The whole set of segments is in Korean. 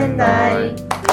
仙台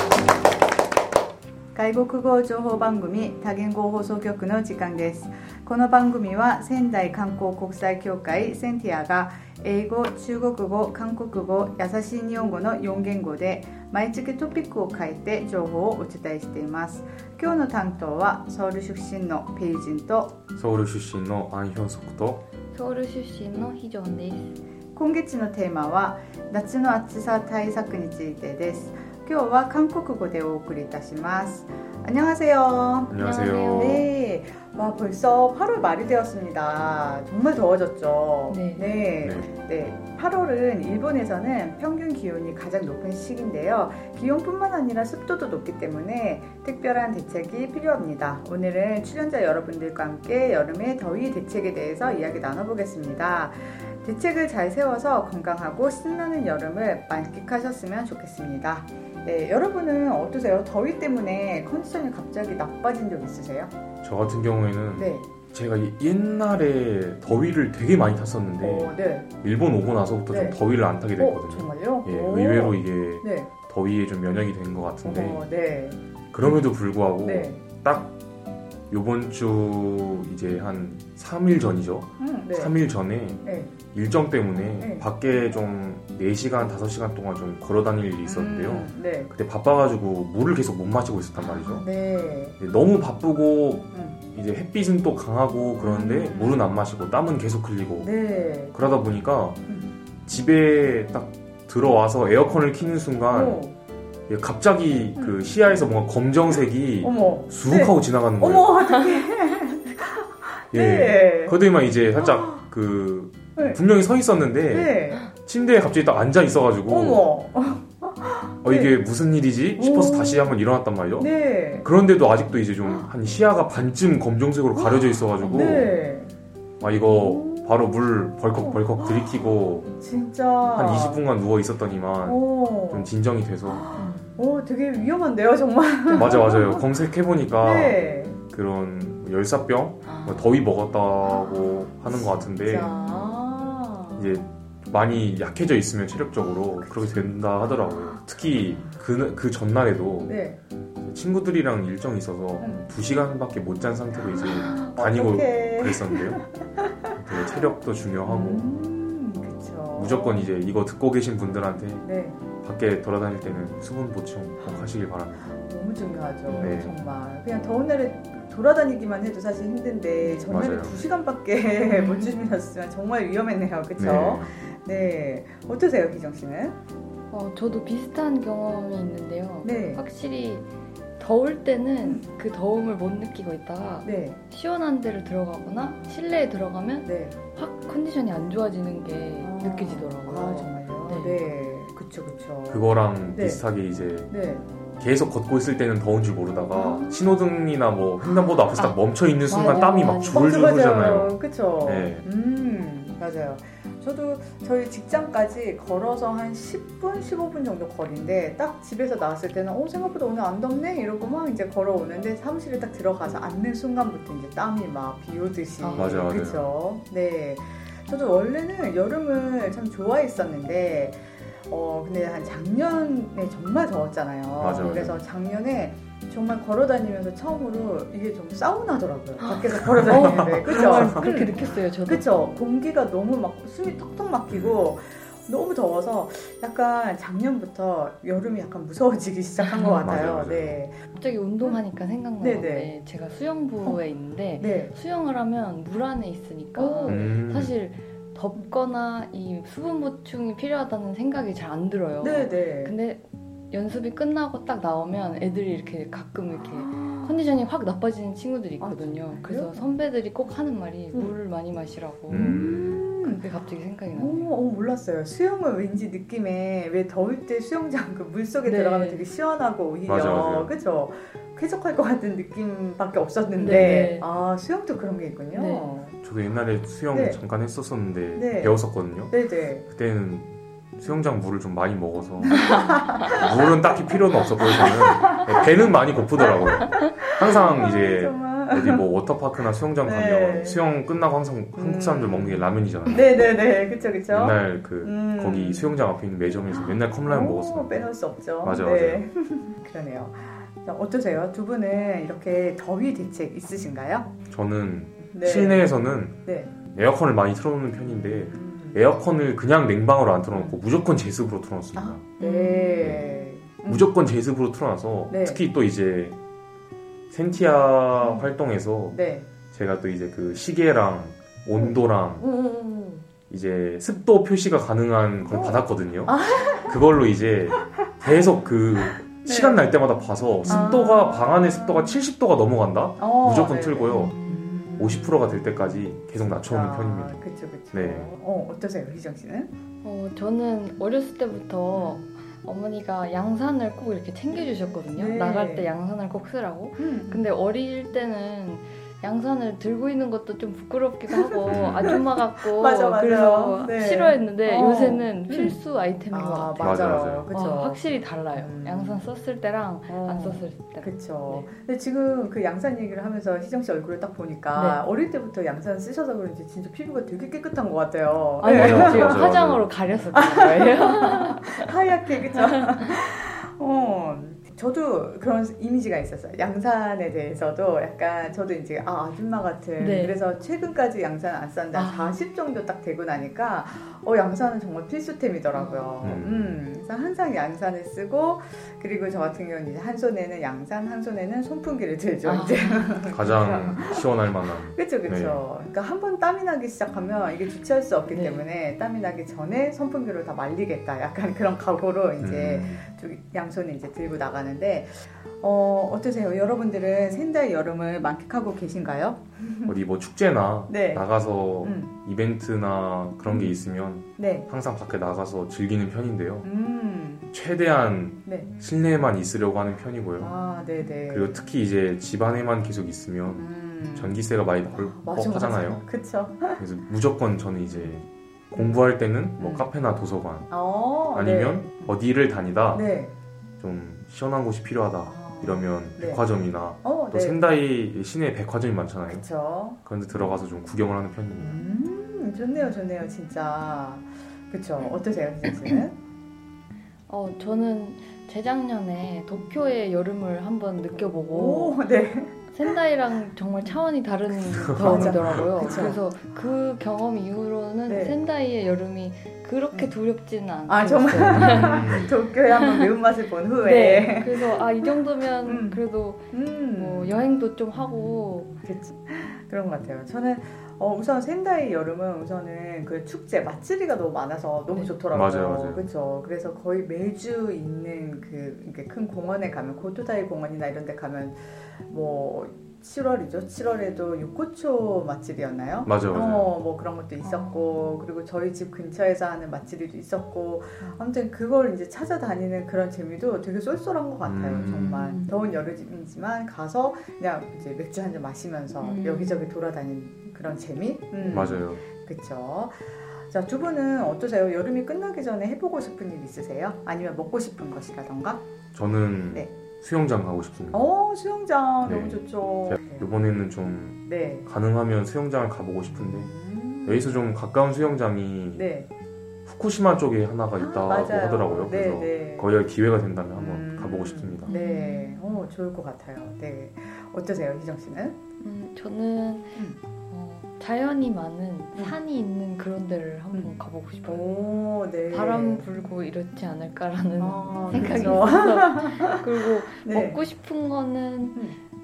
外国語情報番組多言語放送局の時間です。この番組は仙台観光国際協会センティアが英語、中国語、韓国語、優しい日本語の4言語で毎月トピックを書いて情報をお伝えしています。今日の担当はソウル出身のペイジンとソウル出身のアンヒョンソクとソウル出身のヒジョンです。 今月のテーマは夏の暑さ対策についてです。今日は韓国語でお送りいたします。안녕하세요. 안녕하세요. 네, 와 벌써 8월 말이 되었습니다. 정말 더워졌죠. 네. 8월은 일본에서는 평균 기온이 가장 높은 시기인데요. 기온뿐만 아니라 습도도 높기 때문에 특별한 대책이 필요합니다. 오늘은 출연자 여러분들과 함께 여름의 더위 대책에 대해서 이야기 나눠보겠습니다. 대책을 잘 세워서 건강하고 신나는 여름을 만끽하셨으면 좋겠습니다. 네, 여러분은 어떠세요? 더위 때문에 컨디션이 갑자기 나빠진 적 있으세요? 저 같은 경우에는 제가 옛날에 더위를 되게 많이 탔었는데 일본 오고 나서부터 좀 더위를 안 타게 됐거든요. 정말요? 예, 의외로 이게 더위에 좀 면역이 된 것 같은데 그럼에도 불구하고 딱 요번 주 이제 한 3일 전이죠. 3일 전에 일정 때문에 밖에 좀 4시간, 5시간 동안 좀 걸어 다닐 일이 있었는데요. 그때 바빠가지고 물을 계속 못 마시고 있었단 말이죠. 너무 바쁘고 이제 햇빛은 또 강하고 그러는데 물은 안 마시고 땀은 계속 흘리고 그러다 보니까 집에 딱 들어와서 에어컨을 켜는 순간 갑자기 그 시야에서 뭔가 검정색이 쑥 하고 지나가는 거예요. 어머, 어떡해. 그러더니만 이제 살짝 그 분명히 서 있었는데 침대에 갑자기 딱 앉아 있어가지고 이게 무슨 일이지 싶어서 다시 한번 일어났단 말이죠. 그런데도 아직도 이제 좀 한 시야가 반쯤 검정색으로 가려져 있어가지고 이거 바로 물 벌컥벌컥 들이키고 진짜 한 20분간 누워 있었더니만 좀 진정이 돼서 되게 위험한데요, 정말. 맞아요. 검색해보니까 그런 열사병, 더위 먹었다고 하는 것 같은데 이제 많이 약해져 있으면 체력적으로 그렇게 된다 하더라고요. 특히 그 전날에도 친구들이랑 일정이 있어서 2시간밖에 못 잔 상태로 이제 다니고 그랬었는데요. 되게 체력도 중요하고 그쵸. 무조건 이제 이거 듣고 계신 분들한테 밖에 돌아다닐 때는 수분 보충 꼭 하시길 바랍니다. 너무 중요하죠. 정말 그냥 더운 날에 돌아다니기만 해도 사실 힘든데 전날에 2시간밖에 못 주무셨으면 정말 위험했네요. 그쵸? 네. 어떠세요, 희정 씨는? 저도 비슷한 경험이 있는데요. 확실히 더울 때는 그 더움을 못 느끼고 있다가 시원한 데를 들어가거나 실내에 들어가면 확 컨디션이 안 좋아지는 게 느껴지더라고요. 정말요? 그쵸. 그거랑 비슷하게 이제 계속 걷고 있을 때는 더운 줄 모르다가 신호등이나 뭐 횡단보도 앞에서 딱 멈춰 있는 순간 땀이 막 줄줄 흐르잖아요. 그쵸. 맞아요. 저도 저희 직장까지 걸어서 한 10분, 15분 정도 거리인데 딱 집에서 나왔을 때는 생각보다 오늘 안 덥네? 이러고 막 이제 걸어오는데 사무실에 딱 들어가서 앉는 순간부터 이제 땀이 막 비 오듯이. 맞아요. 그쵸? 네. 저도 원래는 여름을 참 좋아했었는데 근데 한 작년에 정말 더웠잖아요. 맞아요. 그래서 작년에 정말 걸어다니면서 처음으로 이게 좀 사우나더라고요. 밖에서 걸어다니는데. 그쵸? 그렇게 느꼈어요, 저도. 그쵸? 공기가 너무 막 숨이 턱턱 막히고 너무 더워서 약간 작년부터 여름이 약간 무서워지기 시작한 것 같아요. 맞아요. 갑자기 운동하니까 생각난 건데 제가 수영부에 있는데 수영을 하면 물 안에 있으니까 사실 덥거나 이 수분 보충이 필요하다는 생각이 잘 안 들어요. 근데 연습이 끝나고 딱 나오면 애들이 이렇게 가끔 이렇게 컨디션이 확 나빠지는 친구들이 있거든요. 그래서 선배들이 꼭 하는 말이 물을 많이 마시라고. 그게 갑자기 생각이 나네요. 몰랐어요. 수영은 왠지 느낌에 왜 더울 때 수영장 그 물속에 들어가면 되게 시원하고 오히려 맞아요. 그쵸? 쾌적할 것 같은 느낌밖에 없었는데 수영도 그런 게 있군요. 저도 옛날에 수영 잠깐 했었었는데 배웠었거든요. 그때는 수영장 물을 좀 많이 먹어서 물은 딱히 필요는 없었고요. 저는 배는 많이 고프더라고요. 항상 이제 어디 뭐 워터파크나 수영장 가면 수영 끝나고 항상 한국 사람들 먹는 게 라면이잖아요. 네네네, 그쵸. 맨날 거기 수영장 앞에 있는 매점에서 맨날 컵라면 먹었어요. 빼놓을 수 없죠. 맞아요. 그러네요. 자, 어떠세요? 두 분은 이렇게 더위 대책 있으신가요? 저는 실내에서는 에어컨을 많이 틀어놓는 편인데 에어컨을 그냥 냉방으로 안 틀어놓고 무조건 제습으로 틀어놓습니다. 무조건 제습으로 틀어놔서 특히 또 이제 센티아 활동에서 제가 또 이제 그 시계랑 온도랑 이제 습도 표시가 가능한 걸 받았거든요. 그걸로 이제 계속 시간 날 때마다 봐서 습도가 방 안의 습도가 70도가 넘어간다? 무조건 틀고요. 50%가 될 때까지 계속 낮춰오는 편입니다. 그쵸. 네. 어떠세요, 희정 씨는? 저는 어렸을 때부터 어머니가 양산을 꼭 이렇게 챙겨주셨거든요. 나갈 때 양산을 꼭 쓰라고. 근데 어릴 때는 양산을 들고 있는 것도 좀 부끄럽기도 하고 아줌마 같고 맞아. 그래서 싫어했는데 요새는 필수 아이템인 것 같아요. 맞아요. 그쵸. 확실히 달라요. 양산 썼을 때랑 안 썼을 때. 그쵸. 근데 지금 그 양산 얘기를 하면서 희정 씨 얼굴을 딱 보니까 어릴 때부터 양산 쓰셔서 그런지 진짜 피부가 되게 깨끗한 것 같아요. 아니요, 지금 화장으로 가려서 그런 거예요. 하얗게, 그쵸? 저도 그런 이미지가 있었어요. 양산에 대해서도 약간 저도 이제 아줌마 같은 그래서 최근까지 양산 안 썼는데 40 정도 딱 되고 나니까 양산은 정말 필수템이더라고요. 그래서 항상 양산을 쓰고 그리고 저 같은 경우는 이제 한 손에는 양산, 한 손에는 선풍기를 들죠. 이제 가장 시원할 만한. 그렇죠. 그러니까 한 번 땀이 나기 시작하면 이게 주체할 수 없기 때문에 땀이 나기 전에 선풍기로 다 말리겠다. 약간 그런 각오로 이제 양손에 이제 들고 나가는데 어떠세요? 여러분들은仙台 여름을 만끽하고 계신가요? 어디 뭐 축제나 나가서 이벤트나 그런 게 있으면 항상 밖에 나가서 즐기는 편인데요. 최대한 실내에만 있으려고 하는 편이고요. 그리고 특히 이제 집안에만 계속 있으면 전기세가 많이 나올 법하잖아요. 그렇죠. 그래서 무조건 저는 이제 공부할 때는 뭐 카페나 도서관 아니면 어디를 다니다 좀 시원한 곳이 필요하다 이러면 백화점이나 또仙台 시내에 백화점이 많잖아요. 그쵸. 그런데 들어가서 좀 구경을 하는 편입니다. 좋네요 진짜. 그쵸. 어떠세요, 희정 씨는? 저는 재작년에 도쿄의 여름을 한번 느껴보고仙台랑 정말 차원이 다른 더움이더라고요. 그래서 그 경험 이후로는仙台의 여름이 그렇게 두렵지는 않아요. 정말 도쿄에 한번 매운맛을 본 후에 그래서 이 정도면 그래도 뭐 여행도 좀 하고 그런 것 같아요. 저는 우선仙台 여름은 우선은 그 축제 마츠리가 너무 많아서 너무 좋더라고요. 맞아요. 그렇죠. 그래서 거의 매주 있는 이렇게 큰 공원에 가면 고토다이 공원이나 이런 데 가면 뭐 7월이죠. 7월에도 요코초 마츠리였나요? 맞아요. 뭐 그런 것도 있었고 그리고 저희 집 근처에서 하는 마츠리도 있었고 아무튼 그걸 이제 찾아다니는 그런 재미도 되게 쏠쏠한 것 같아요. 정말 더운 여름이지만 가서 그냥 이제 맥주 한 잔 마시면서 여기저기 돌아다니는 그런 재미? 맞아요. 그렇죠. 자, 두 분은 어떠세요? 여름이 끝나기 전에 해보고 싶은 일 있으세요? 아니면 먹고 싶은 것이라던가? 저는 수영장 가고 싶습니다. 수영장 너무 좋죠. 이번에는 좀 가능하면 수영장을 가보고 싶은데 여기서 좀 가까운 수영장이 후쿠시마 쪽에 하나가 있다고 하더라고요. 그래서 거기가 기회가 된다면 한번 가보고 싶습니다. 좋을 것 같아요. 어떠세요, 희정 씨는? 저는 자연이 많은 산이 있는 그런 데를 한번 가보고 싶어요. 바람 불고 이렇지 않을까라는 생각이 있어서 그리고 먹고 싶은 거는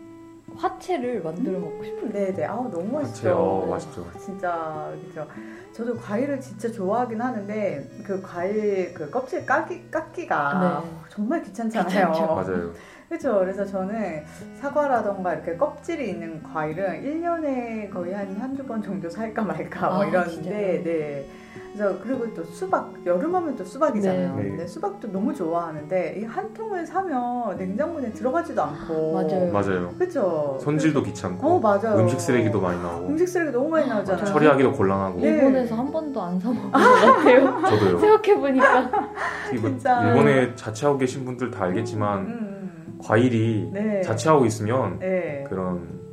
화채를 만들어 먹고 싶어요. 너무 맛있죠. 화채, 맛있죠. 진짜 그렇죠. 저도 과일을 진짜 좋아하긴 하는데 그 과일 그 껍질 깎기가 정말 귀찮잖아요. 맞아요. 그렇죠. 그래서 저는 사과라던가 이렇게 껍질이 있는 과일은 1년에 거의 한두 번 정도 살까 말까 뭐 이러는데 그래서 그리고 또 수박 여름하면 또 수박이잖아요. 근데 수박도 너무 좋아하는데 이 한 통을 사면 냉장고에 들어가지도 않고 맞아요. 그렇죠. 손질도 귀찮고 맞아요. 음식 쓰레기도 많이 나오고 음식 쓰레기 너무 많이 나오잖아요. 처리하기도 곤란하고 일본에서 한 번도 안 사 먹은 것 같아요. 저도요. 생각해보니까 진짜 일본에 자취하고 계신 분들 다 알겠지만 과일이 자취하고 있으면 그런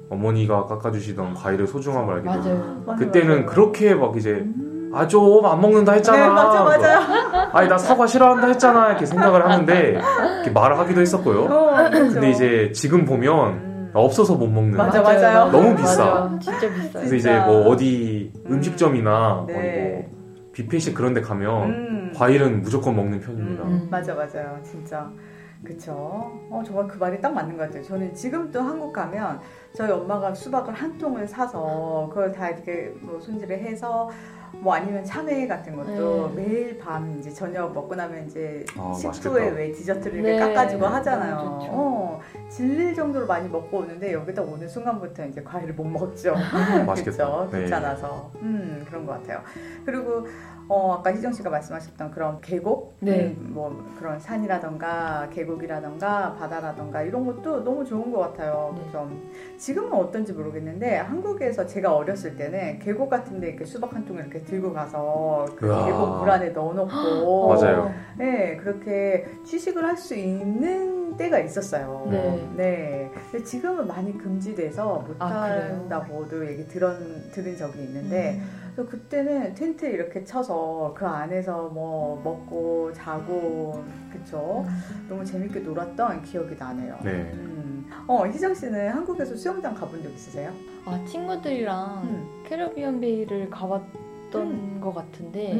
어머니가 깎아주시던 과일의 소중함을 알게 되고 그때는 그렇게 막 이제 좀 안 먹는다 했잖아. 네, 맞아요. 아니 나 사과 싫어한다 했잖아 이렇게 생각을 하는데 이렇게 말을 하기도 했었고요. 그렇죠. 근데 이제 지금 보면 없어서 못 먹는. 맞아요. 너무 비싸. 맞아요. 진짜 비싸요. 그래서 이제 뭐 어디 음식점이나 뭐 뷔페식 그런 데 가면 과일은 무조건 먹는 편입니다. 맞아요. 진짜. 그쵸. 정말 그 말이 딱 맞는 것 같아요. 저는 지금도 한국 가면 저희 엄마가 수박을 한 통을 사서 그걸 다 이렇게 뭐 손질을 해서 뭐 아니면 참외 같은 것도 매일 밤 이제 저녁 먹고 나면 이제 식후에 왜 디저트를 이렇게 깎아주고 하잖아요. 질릴 정도로 많이 먹고 오는데 여기다 오는 순간부터 이제 과일을 못 먹죠. 맛있겠다. 귀찮아서. 그런 것 같아요. 그리고 아까 희정 씨가 말씀하셨던 그런 계곡, 뭐 그런 산이라던가 계곡이라던가 바다라던가 이런 것도 너무 좋은 것 같아요. 그죠? 지금은 어떤지 모르겠는데 한국에서 제가 어렸을 때는 계곡 같은데 이렇게 수박 한 통 이렇게 들고 가서 그 계곡 물 안에 넣어놓고 맞아요. 네, 그렇게 취식을 할 수 있는 때가 있었어요. 네. 근데 지금은 많이 금지돼서 못한다고도 얘기 들은 적이 있는데 그래서 그때는 텐트 이렇게 쳐서 그 안에서 뭐 먹고 자고 그쵸? 너무 재밌게 놀았던 기억이 나네요. 네. 희정 씨는 한국에서 수영장 가본 적 있으세요? 친구들이랑 캐리비안 베이를 가봤던 것 같은데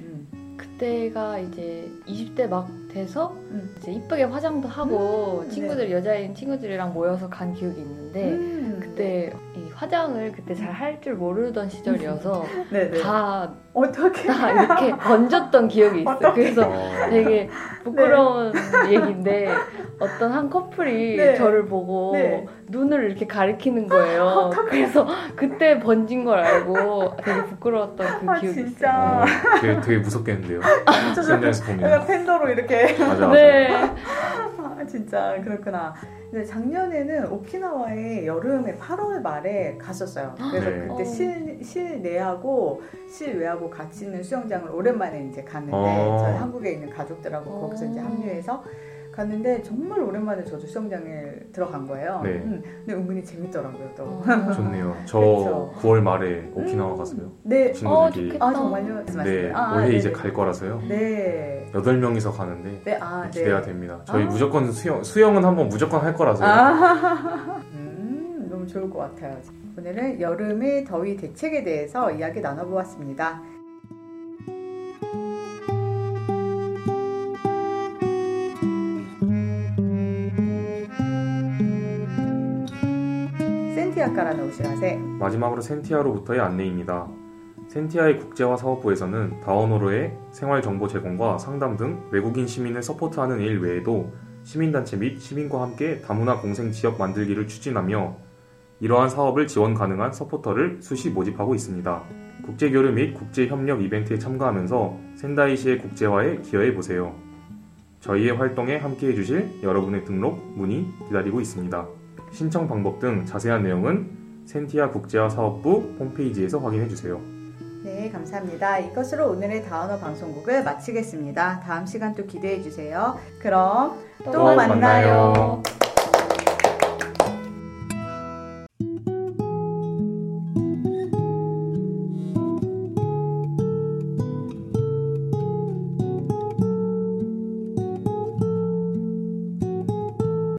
그때가 이제 20대 막 돼서 이제 이쁘게 화장도 하고 여자인 친구들이랑 모여서 간 기억이 있는데 그때 이 화장을 그때 잘 할 줄 모르던 시절이어서 다 이렇게 던졌던 기억이 있어요. 그래서 되게 부끄러운 얘기인데 어떤 한 커플이 저를 보고 눈을 이렇게 가리키는 거예요. 그래서 그때 번진 걸 알고 되게 부끄러웠던 그 기억이 진짜. 있어요. 되게 무섭겠는데요. 현장에서 보면. 약간 팬더로 이렇게. 맞아. 진짜 그렇구나. 근데 작년에는 오키나와에 여름에 8월 말에 갔었어요. 그래서 그때 실내하고 실외하고 같이 있는 수영장을 오랜만에 이제 갔는데 저희 한국에 있는 가족들하고 거기서 이제 합류해서 갔는데 정말 오랜만에 저도 수영장에 들어간 거예요. 근데 은근히 재밌더라고요 또. 좋네요. 저 그렇죠. 9월 말에 오키나와 갔어요. 친구들끼리. 정말요? 네, 올해 이제 갈 거라서요. 8명이서 가는데 기대가 됩니다. 저희 무조건 수영은 한번 무조건 할 거라서요. 너무 좋을 것 같아요. 오늘은 여름의 더위 대책에 대해서 이야기 나눠보았습니다. 센티아카라는 오시라세. 마지막으로 센티아로부터의 안내입니다. 센티아의 국제화 사업부에서는 다원어로의 생활정보 제공과 상담 등 외국인 시민을 서포트하는 일 외에도 시민단체 및 시민과 함께 다문화 공생 지역 만들기를 추진하며 이러한 사업을 지원 가능한 서포터를 수시 모집하고 있습니다. 국제교류 및 국제협력 이벤트에 참가하면서 센다이시의 국제화에 기여해보세요. 저희의 활동에 함께해 주실 여러분의 등록, 문의 기다리고 있습니다. 신청 방법 등 자세한 내용은 센티아 국제화 사업부 홈페이지에서 확인해 주세요. 네, 감사합니다. 이것으로 오늘의 다원어 방송국을 마치겠습니다. 다음 시간 또 기대해 주세요. 그럼 또 만나요.